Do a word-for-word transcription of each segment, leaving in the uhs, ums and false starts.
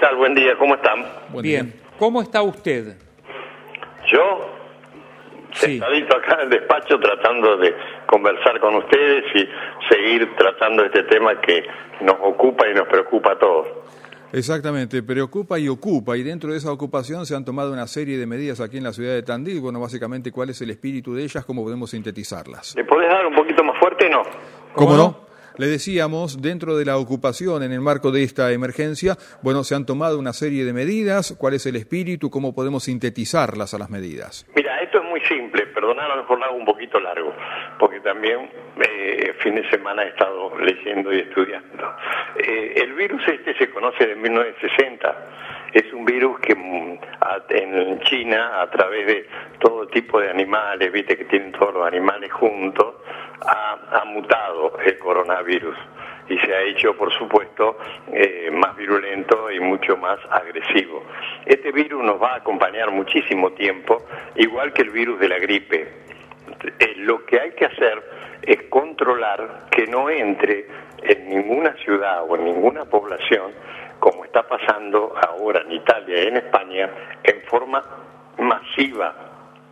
tal? Buen día, ¿cómo están? Buen Bien, día. ¿cómo está usted? Yo, Sí. sentadito acá en el despacho tratando de conversar con ustedes y seguir tratando este tema que nos ocupa y nos preocupa a todos. Exactamente, preocupa y ocupa, y dentro de esa ocupación se han tomado una serie de medidas aquí en la ciudad de Tandil. Bueno, básicamente, ¿cuál es el espíritu de ellas? ¿Cómo podemos sintetizarlas? ¿Le podés dar un poquito más fuerte? No. ¿Cómo no? Le decíamos, dentro de la ocupación, en el marco de esta emergencia, bueno, se han tomado una serie de medidas. ¿Cuál es el espíritu? ¿Cómo podemos sintetizarlas a las medidas? Mira, esto es muy simple, perdonad, a lo mejor lo hago un poquito largo, porque también eh, fin de semana he estado leyendo y estudiando. Eh, el virus este se conoce de mil novecientos sesenta, es un virus que mm, a, en China, a través de todo tipo de animales, viste que tienen todos los animales juntos, ha, ha mutado el coronavirus y se ha hecho, por supuesto, eh, más virulento y mucho más agresivo. Este virus nos va a acompañar muchísimo tiempo, igual que el virus de la gripe. Eh, lo que hay que hacer es controlar que no entre en ninguna ciudad o en ninguna población, como está pasando ahora en Italia y en España, en forma masiva.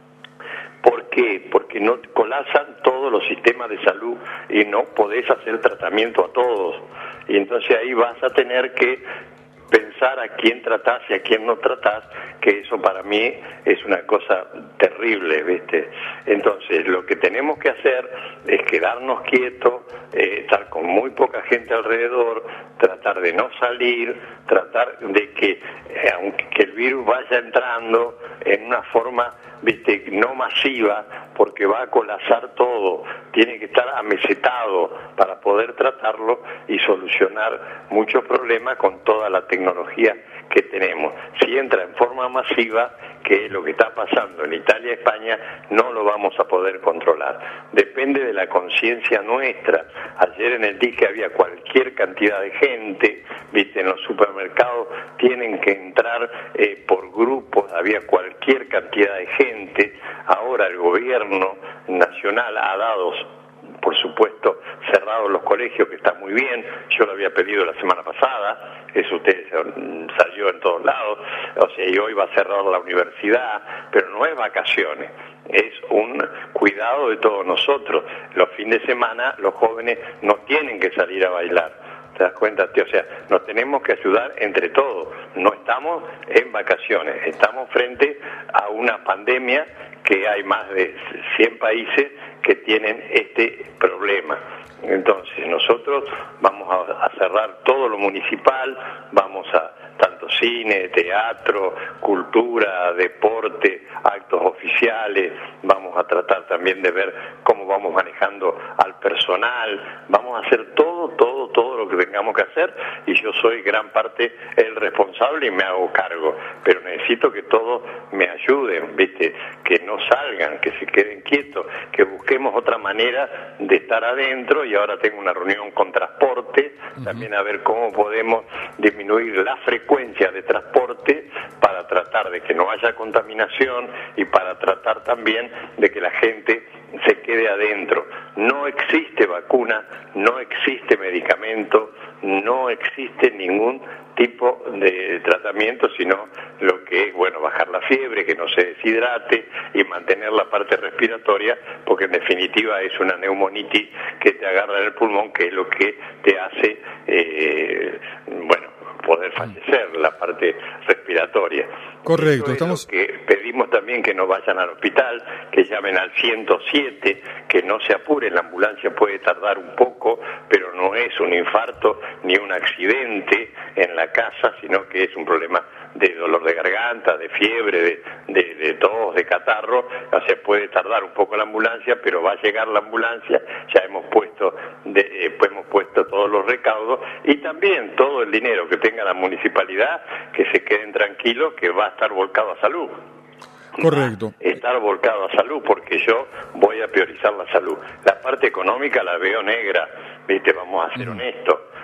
¿Por qué? Porque no colapsan todos los sistemas de salud y no podés hacer tratamiento a todos. Y entonces ahí vas a tener que pensar a quién tratás y a quién no tratás, que eso para mí es una cosa terrible, ¿viste? Entonces lo que tenemos que hacer es quedarnos quietos, eh, estar con muy poca gente alrededor, tratar de no salir, tratar de que, eh, aunque que el virus vaya entrando en una forma, viste, no masiva, porque va a colapsar todo, tiene que estar amesetado para poder tratarlo y solucionar muchos problemas con toda la tecnología que tenemos. Si entra en forma masiva, que es lo que está pasando en Italia y España, no lo vamos a poder controlar. Depende de la conciencia nuestra. Ayer en el D I C había cualquier cantidad de gente, viste, en los supermercados tienen que entrar eh, por grupos, había cualquier cantidad de gente. Ahora el gobierno nacional ha dado, por supuesto, cerrados los colegios, que está muy bien, yo lo había pedido la semana pasada, eso ustedes salió en todos lados, o sea, y hoy va a cerrar la universidad, pero no es vacaciones, es un cuidado de todos nosotros. Los fines de semana los jóvenes no tienen que salir a bailar, ¿te das cuenta, tío? O sea, nos tenemos que ayudar entre todos, no estamos en vacaciones, estamos frente a una pandemia que hay más de cien países que tienen este problema. Entonces nosotros vamos a, a cerrar todo lo municipal, vamos a tanto cine, teatro, cultura, deporte, actos oficiales, vamos a tratar también de ver cómo vamos manejando al personal, vamos a hacer todo, todo, todo lo que tengamos que hacer, y yo soy gran parte el responsable y me hago cargo, pero necesito que todos me ayuden, ¿viste? Que no salgan, que se queden quietos, que busquemos otra manera de estar adentro, y ahora tengo una reunión con transporte, uh-huh. también a ver cómo podemos disminuir la frecuencia de transporte para tratar de que no haya contaminación y para tratar también de que la gente se quede adentro. No existe vacuna, no existe medicamento, no existe ningún tipo de tratamiento, sino lo que es, bueno, bajar la fiebre, que no se deshidrate y mantener la parte respiratoria, porque en definitiva es una neumonitis que te agarra en el pulmón, que es lo que te hace, eh, bueno, poder fallecer, la parte respiratoria. Correcto, Eso estamos... es lo que pedimos también, que no vayan al hospital, que llamen al ciento siete, que no se apuren, la ambulancia puede tardar un poco, pero no es un infarto ni un accidente en la casa, sino que es un problema de dolor de garganta, de fiebre, de, de, de tos, de catarro. O sea, puede tardar un poco la ambulancia, pero va a llegar la ambulancia. Ya hemos puesto de, eh, pues hemos puesto todos los recaudos, y también todo el dinero que tenga la municipalidad, que se queden tranquilos, que va a estar volcado a salud. Correcto. Estar volcado a salud, porque yo voy a priorizar la salud. La parte económica la veo negra, ¿viste? Vamos a ser honestos, porque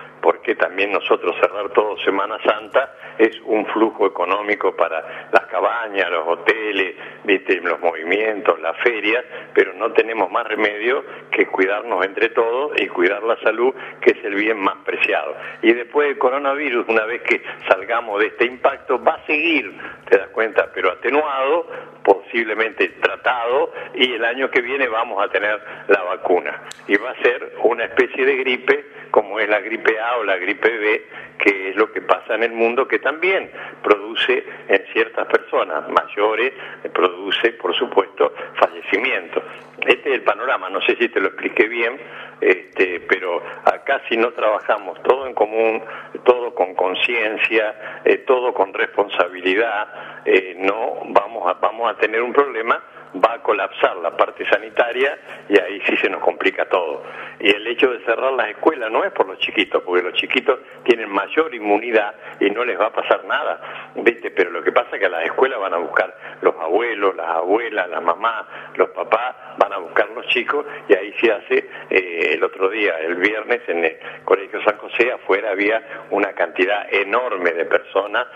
porque también nosotros cerrar todo Semana Santa es un flujo económico para las cabañas, los hoteles, viste, los movimientos, las ferias, pero no tenemos más remedio que cuidarnos entre todos y cuidar la salud, que es el bien más preciado. Y después del coronavirus, una vez que salgamos de este impacto, va a seguir, te das cuenta, pero atenuado, posiblemente tratado, y el año que viene vamos a tener la vacuna. Y va a ser una especie de gripe, como es la gripe A o la gripe B, que es lo que pasa en el mundo, que también produce en ciertas personas mayores, produce, por supuesto, fallecimientos. Este es el panorama, no sé si te lo expliqué bien, este, pero acá si no trabajamos todo en común, todo con conciencia, eh, todo con responsabilidad, eh, no vamos a, vamos a tener un problema, va a colapsar la parte sanitaria y ahí sí se nos complica todo. Y el hecho de cerrar las escuelas no es por los chiquitos, porque los chiquitos tienen mayor inmunidad y no les va a pasar nada, ¿viste? Pero lo que pasa es que a las escuelas van a buscar los abuelos, las abuelas, las mamás, los papás, van a buscar los chicos, y ahí se hace, eh, el otro día, el viernes, en el Colegio San José, afuera había una cantidad enorme de personas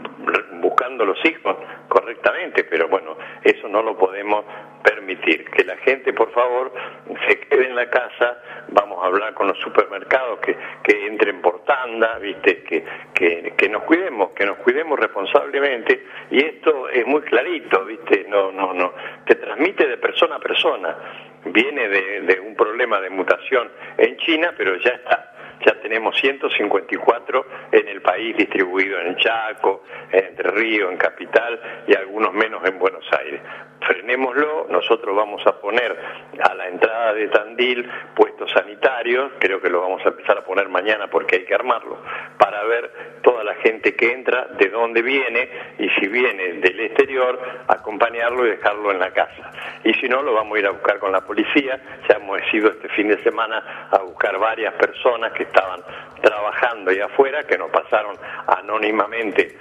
buscando los hijos correctamente, pero bueno, eso no lo podemos permitir. Que la gente, por favor, se quede en la casa. Vamos a hablar con los supermercados que, que entren por tanda, viste, que, que, que nos cuidemos, que nos cuidemos responsablemente, y esto es muy clarito, viste, no, no, no, te transmite de persona a persona, viene de, de un problema de mutación en China, pero ya está. Ya tenemos ciento cincuenta y cuatro en el país, distribuidos en Chaco, en Entre Ríos, en Capital, y algunos menos en Buenos Aires. Frenémoslo, nosotros vamos a poner a la entrada de Tandil puestos sanitarios, creo que lo vamos a empezar a poner mañana porque hay que armarlo, para ver toda la gente que entra, de dónde viene, y si viene del exterior, acompañarlo y dejarlo en la casa. Y si no, lo vamos a ir a buscar con la policía. Ya hemos ido este fin de semana a buscar varias personas que estaban trabajando ahí afuera, que nos pasaron anónimamente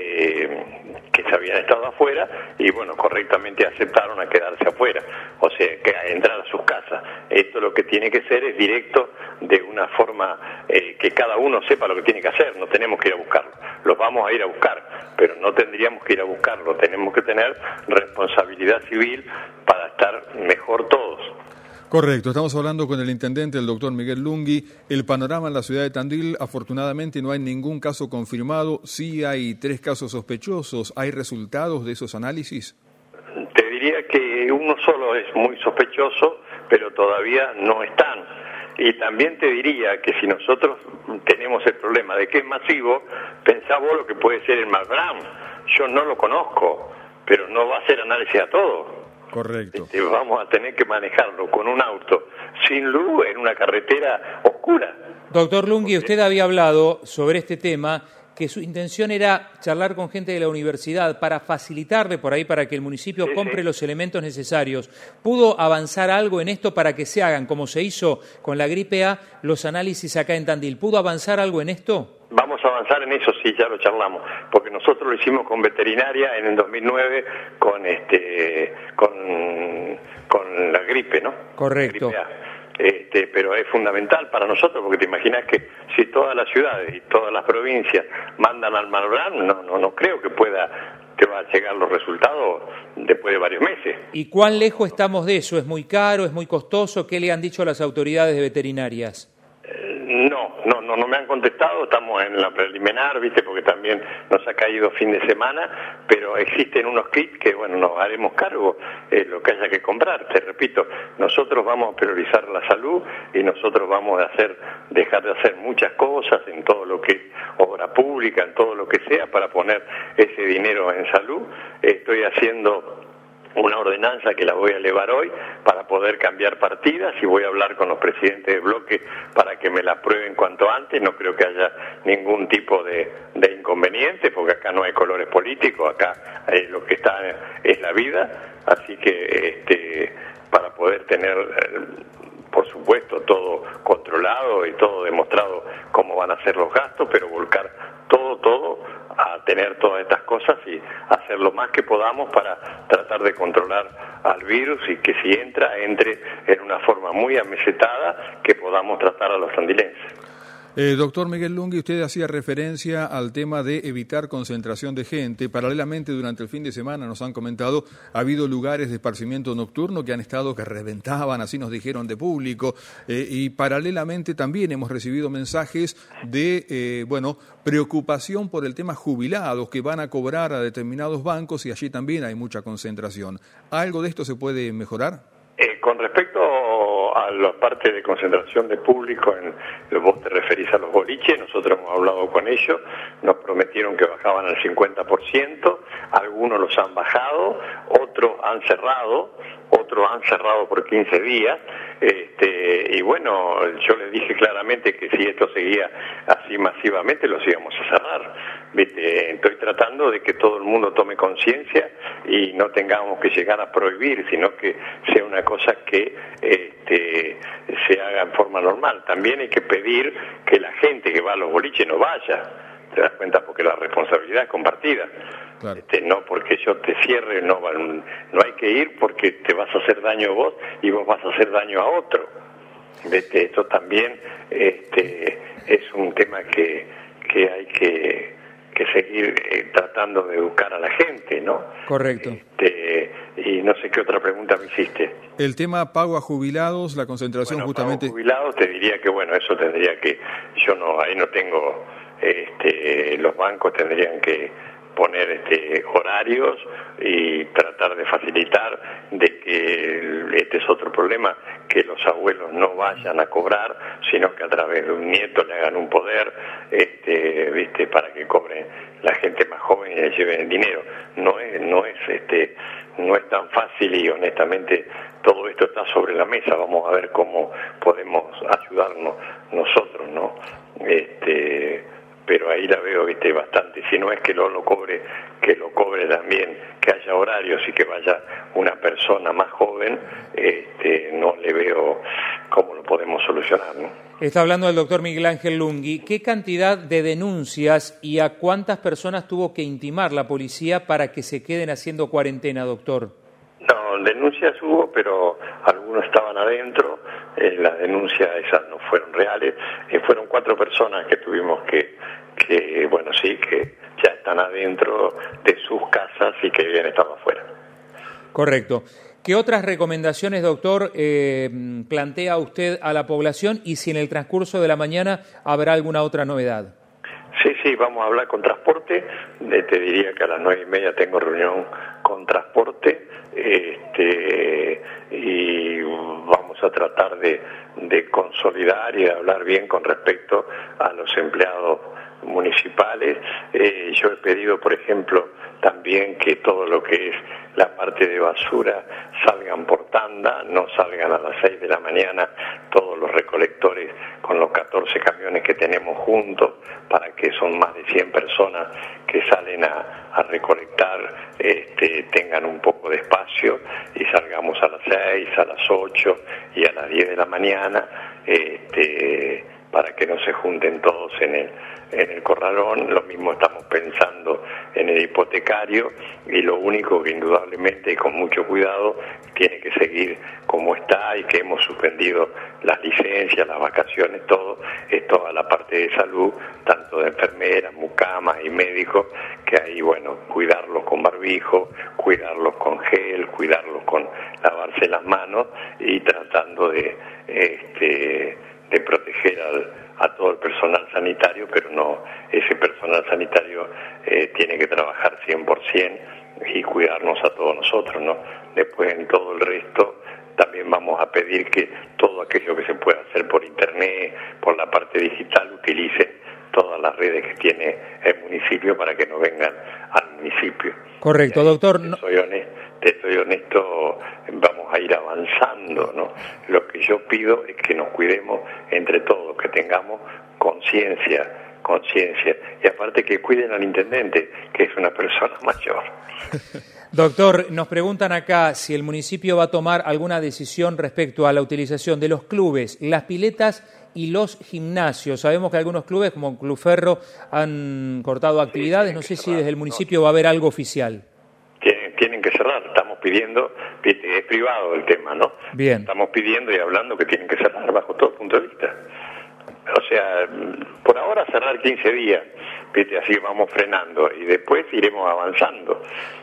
eh, que se habían estado afuera, y bueno, correctamente aceptaron a quedarse afuera, o sea, que a entrar a sus casas. Esto lo que tiene que ser es directo, de una forma eh, que cada uno sepa lo que tiene que hacer, no tenemos que ir a buscarlo, los vamos a ir a buscar, pero no tendríamos que ir a buscarlo, tenemos que tener responsabilidad civil para estar mejor todos. Correcto, estamos hablando con el intendente, el doctor Miguel Lungui. El panorama en la ciudad de Tandil, afortunadamente no hay ningún caso confirmado, sí hay tres casos sospechosos. ¿Hay resultados de esos análisis? Te diría que uno solo es muy sospechoso, pero todavía no están. Y también te diría que si nosotros tenemos el problema de que es masivo, pensá vos lo que puede ser el Malbrán. Yo no lo conozco, pero no va a hacer análisis a todo. Correcto. Este, vamos a tener que manejarlo con un auto sin luz en una carretera oscura. Doctor Lungui, usted había hablado sobre este tema, que su intención era charlar con gente de la universidad para facilitarle por ahí, para que el municipio sí, compre sí. los elementos necesarios. ¿Pudo avanzar algo en esto para que se hagan, como se hizo con la gripe A, los análisis acá en Tandil? ¿Pudo avanzar algo en esto? Vamos a avanzar en eso, sí, ya lo charlamos, porque nosotros lo hicimos con veterinaria en el dos mil nueve con este con, con la gripe, ¿no? Correcto. La gripe A. Este, pero es fundamental para nosotros, porque te imaginas que si todas las ciudades y todas las provincias mandan al Malbrán, no, no, no creo que pueda que va a llegar los resultados después de varios meses. ¿Y cuán lejos estamos de eso? ¿Es muy caro? ¿Es muy costoso? ¿Qué le han dicho las autoridades de veterinarias? No, no, no, no me han contestado, estamos en la preliminar, viste, porque también nos ha caído fin de semana, pero existen unos kits que, bueno, nos haremos cargo, eh, lo que haya que comprar. Te repito, nosotros vamos a priorizar la salud y nosotros vamos a hacer, dejar de hacer muchas cosas en todo lo que es obra pública, en todo lo que sea, para poner ese dinero en salud. Estoy haciendo una ordenanza que la voy a elevar hoy para poder cambiar partidas, y voy a hablar con los presidentes de bloque para que me la aprueben cuanto antes. No creo que haya ningún tipo de, de inconveniente, porque acá no hay colores políticos, acá eh, lo que está es la vida, así que este, para poder tener, eh, por supuesto, todo controlado y todo demostrado cómo van a ser los gastos, pero volcar todo, todo a tener todas estas cosas y hacer lo más que podamos para tratar de controlar al virus, y que si entra, entre en una forma muy amesetada, que podamos tratar a los tandilenses. Eh, doctor Miguel Lungui, usted hacía referencia al tema de evitar concentración de gente. Paralelamente, durante el fin de semana, nos han comentado, ha habido lugares de esparcimiento nocturno que han estado que reventaban, así nos dijeron de público, eh, y paralelamente también hemos recibido mensajes de, eh, bueno, preocupación por el tema jubilados que van a cobrar a determinados bancos y allí también hay mucha concentración. ¿Algo de esto se puede mejorar? Eh, con respecto a la parte de concentración de público, en, vos te referís a los boliches, nosotros hemos hablado con ellos, nos prometieron que bajaban al cincuenta por ciento, algunos los han bajado, otros han cerrado, otros han cerrado por quince días, este, y bueno, yo les dije claramente que si esto seguía así masivamente los íbamos a cerrar. ¿Viste? Estoy tratando de que todo el mundo tome conciencia y no tengamos que llegar a prohibir, sino que sea una cosa que este, se haga en forma normal. También hay que pedir que la gente que va a los boliches no vaya, te das cuenta, porque la responsabilidad es compartida. Claro. Este, no porque yo te cierre, no, no hay que ir porque te vas a hacer daño vos y vos vas a hacer daño a otro. ¿Viste? Esto también este, es un tema que, que hay que... que seguir eh, tratando de educar a la gente, ¿no? Correcto. Este, y no sé qué otra pregunta me hiciste. El tema pago a jubilados, la concentración bueno, justamente... Pago a jubilados, te diría que, bueno, eso tendría que... Yo no, ahí no tengo... Este, los bancos tendrían que poner este, horarios y tratar de facilitar de que este es otro problema, que los abuelos no vayan a cobrar, sino que a través de un nieto le hagan un poder, este, viste, para que cobre la gente más joven y le lleven el dinero. No es, no es, este, no es tan fácil y honestamente todo esto está sobre la mesa. Vamos a ver cómo podemos ayudarnos nosotros, ¿no? Este, pero ahí la veo, viste, bastante. Si no es que lo, lo cobre, que lo cobre también, que haya horarios y que vaya una persona más joven, este, no le veo cómo lo podemos solucionar, ¿no? Está hablando el doctor Miguel Ángel Lungui. ¿Qué cantidad de denuncias y a cuántas personas tuvo que intimar la policía para que se queden haciendo cuarentena, doctor? No, denuncias hubo, pero algunos estaban adentro. Eh, las denuncias esas no fueron reales. Eh, fueron cuatro personas que tuvimos que, que, bueno, sí, que ya están adentro de sus casas y que habían estado afuera. Correcto. ¿Qué otras recomendaciones, doctor, eh, plantea usted a la población y si en el transcurso de la mañana habrá alguna otra novedad? Sí, sí, vamos a hablar con transporte. Eh, te diría que a las nueve y media tengo reunión con transporte, este, y vamos a tratar de, de consolidar y de hablar bien con respecto a los empleados municipales. Eh, yo he pedido, por ejemplo, también que todo lo que es la parte de basura salgan por tanda, no salgan a las seis de la mañana todos los recolectores con los catorce camiones que tenemos juntos, para que son más de cien personas que salen a, a recolectar, este, tengan un poco de espacio y salgamos a las seis, a las ocho y a las diez de la mañana, este, para que no se junten todos en el, en el corralón. Lo mismo estamos pensando en el hipotecario, y lo único que indudablemente y con mucho cuidado tiene que seguir como está, y que hemos suspendido las licencias, las vacaciones, todo, es toda la parte de salud, tanto de enfermeras, mucamas y médicos, que ahí, bueno, cuidarlos con barbijo, cuidarlos con gel, cuidarlos con lavarse las manos y tratando de este de proteger al, a todo el personal sanitario, pero no, ese personal sanitario eh, tiene que trabajar cien por ciento y cuidarnos a todos nosotros, ¿no? Después, en todo el resto, también vamos a pedir que todo aquello que se pueda hacer por internet, por la parte digital, utilicen todas las redes que tiene el municipio para que no vengan al municipio. Correcto, eh, doctor. Te soy honesto, te soy honesto, vamos a ir avanzando, ¿no? Lo que yo pido es que nos cuidemos entre todos, que tengamos conciencia, conciencia, y aparte que cuiden al intendente, que es una persona mayor. Doctor, nos preguntan acá si el municipio va a tomar alguna decisión respecto a la utilización de los clubes, las piletas y los gimnasios. Sabemos que algunos clubes, como Club Ferro, han cortado actividades. Sí, no sé si cerrar, desde el municipio no, va a haber algo oficial. Tienen, tienen que cerrar. Estamos pidiendo, es privado el tema, ¿no? Bien. Estamos pidiendo y hablando que tienen que cerrar bajo todo punto de vista. O sea, por ahora cerrar quince días, ¿viste? Así vamos frenando y después iremos avanzando.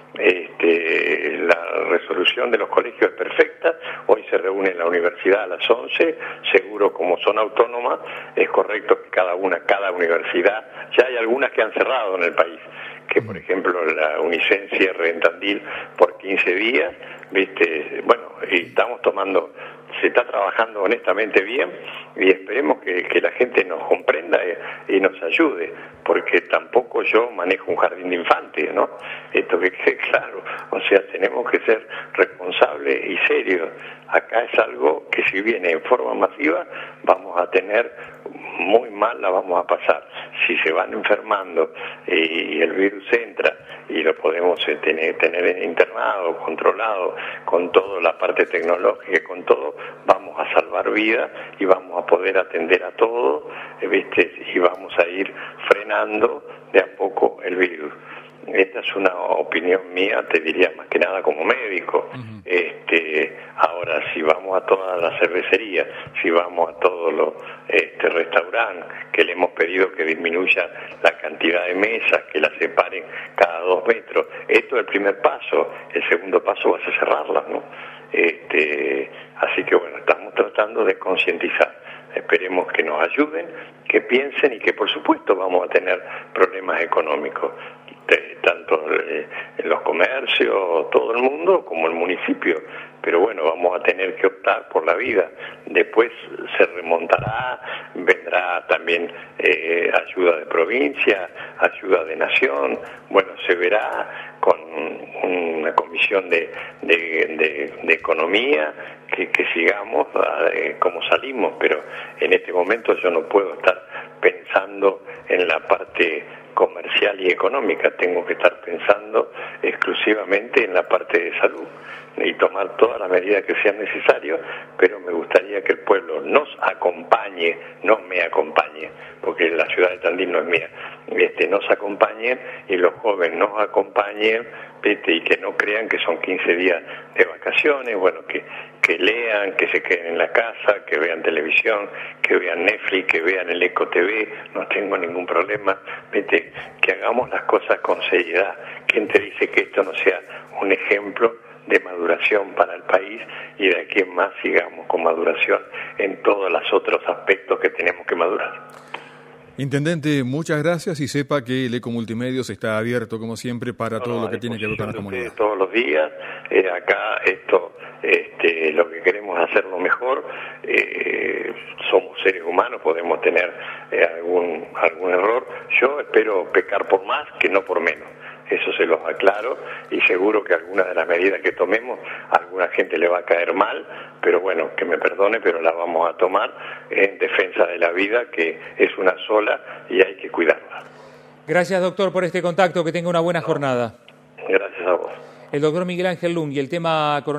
Este, la resolución de los colegios es perfecta. Hoy se reúne en la universidad a las once. Seguro, como son autónomas, es correcto que cada una, cada universidad, ya hay algunas que han cerrado en el país, que por ejemplo la Unicen cierre en Tandil por quince días, ¿viste? Bueno, y estamos tomando, se está trabajando honestamente bien y esperemos que, que la gente nos comprenda y, y nos ayude, porque tampoco yo manejo un jardín de infantes, ¿no? Esto que quede claro, o sea, tenemos que ser responsables y serios. Acá es algo que si viene en forma masiva vamos a tener muy mal, la vamos a pasar. Si se van enfermando y el virus entra y lo podemos tener, tener internado, controlado, con toda la parte tecnológica, con todo, vamos a salvar vidas y vamos a poder atender a todo, ¿viste? Y vamos a ir frenando de a poco el virus. Esta es una opinión mía, te diría más que nada como médico. Uh-huh. Este, ahora, si vamos a todas las cervecerías, si vamos a todos los este, restaurantes, que le hemos pedido que disminuya la cantidad de mesas, que las separen cada dos metros, esto es el primer paso. El segundo paso va a ser cerrarlas, ¿no? Este, así que bueno, estamos tratando de concientizar. Esperemos que nos ayuden, que piensen y que por supuesto vamos a tener problemas económicos, tanto en los comercios, todo el mundo, como el municipio, pero bueno, vamos a tener que optar por la vida. Después se remontará, vendrá también eh, ayuda de provincia, ayuda de nación, bueno, se verá con una comisión de, de, de, de economía, que, que sigamos eh, como salimos, pero en este momento yo no puedo estar pensando en la parte comercial y económica, tengo que estar pensando exclusivamente en la parte de salud y tomar todas las medidas que sean necesarias, pero me gustaría que el pueblo nos acompañe, no me acompañe, porque la ciudad de Tandil no es mía, este, nos acompañen y los jóvenes nos acompañen, ¿viste? Y que no crean que son quince días de vacaciones, bueno, que, que lean, que se queden en la casa, que vean televisión, que vean Netflix, que vean el Eco T V, no tengo ningún problema, ¿viste? Que hagamos las cosas con seriedad. ¿Quién te dice que esto no sea un ejemplo de maduración para el país y de aquí en más sigamos con maduración en todos los otros aspectos que tenemos que madurar? Intendente, muchas gracias y sepa que el Eco Multimedios está abierto como siempre para no, todo no, lo que tiene que ver con la comunidad. Todos los días, eh, acá esto, este, lo que queremos es hacerlo mejor, eh, somos seres humanos, podemos tener eh, algún, algún error, yo espero pecar por más que no por menos. Eso se los aclaro y seguro que algunas de las medidas que tomemos a alguna gente le va a caer mal, pero bueno, que me perdone, pero la vamos a tomar en defensa de la vida, que es una sola y hay que cuidarla. Gracias, doctor, por este contacto, que tenga una buena jornada. Gracias a vos. El doctor Miguel Ángel Lunghi, el tema